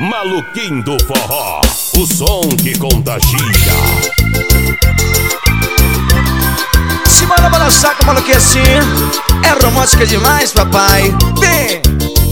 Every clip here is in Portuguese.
Maluquinho do forró, o som que contagia. Simbora balançar com maluquinho assim, é romântica demais, papai. Vem!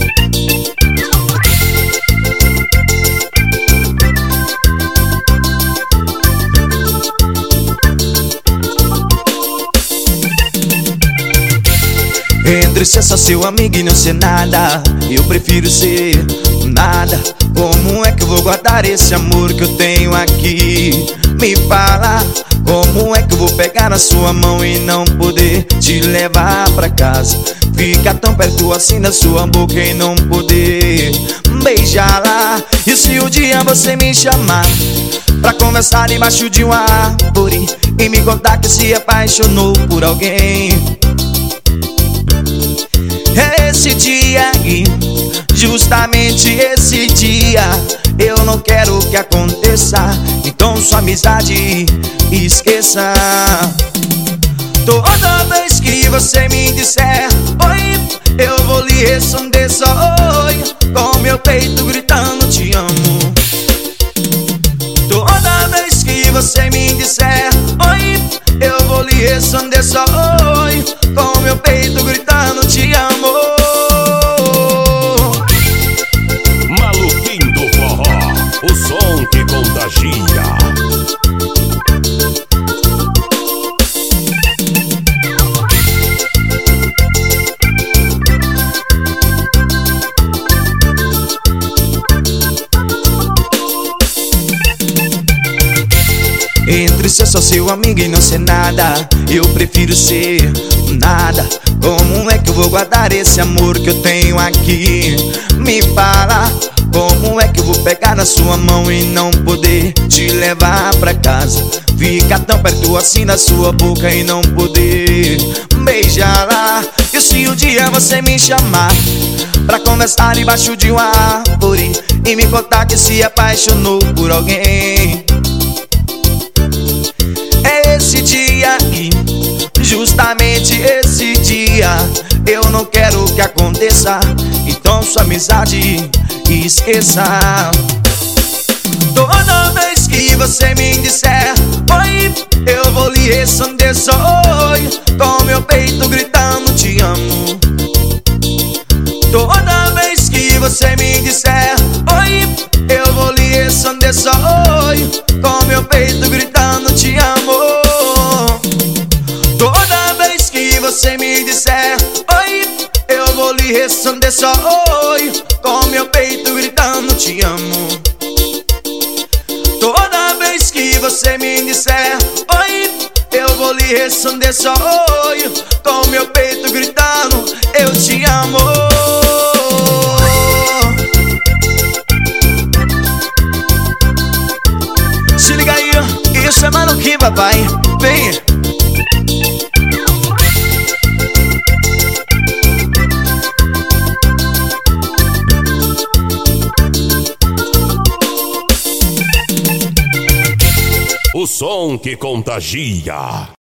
Entre ser só seu amigo e não ser nada, eu prefiro ser nada. Como é que eu vou guardar esse amor que eu tenho aqui? Me fala, como é que eu vou pegar na sua mão e não poder te levar pra casa? Ficar tão perto assim da sua boca e não poder beijá-la. E se um dia você me chamar pra conversar debaixo de uma árvore e me contar que se apaixonou por alguém, esse dia aí, justamente esse dia, eu não quero que aconteça. Então sua amizade esqueça. Toda vez que você me disser oi, eu vou lhe responder só oi, com meu peito gritando te amo. Toda vez que você me disser oi, eu vou lhe responder só oi, com meu peito gritando te amo. Maluquinho do forró, o som que contagia. Entre ser só seu amigo e não ser nada, eu prefiro ser nada. Como é que eu vou guardar esse amor que eu tenho aqui? Me fala, como é que eu vou pegar na sua mão e não poder te levar pra casa? Ficar tão perto assim da sua boca e não poder beijá-la. E se um dia você me chamar pra conversar debaixo de uma árvore e me contar que se apaixonou por alguém, esse dia aí, justamente esse dia, eu não quero que aconteça. Então sua amizade esqueça. Toda vez que você me disser oi, eu vou lhe responder só oi, com meu peito gritando te amo. Toda vez que você me disser oi, eu vou lhe responder só oi, com meu peito gritando te amo. Toda vez que você me disser oi, eu vou lhe responder só oi, com meu peito gritando te amo. Toda vez que você me disser oi, eu vou lhe responder só oi, com meu peito gritando eu te amo. Se liga aí, isso é maluquinho, papai. Vem! O som que contagia.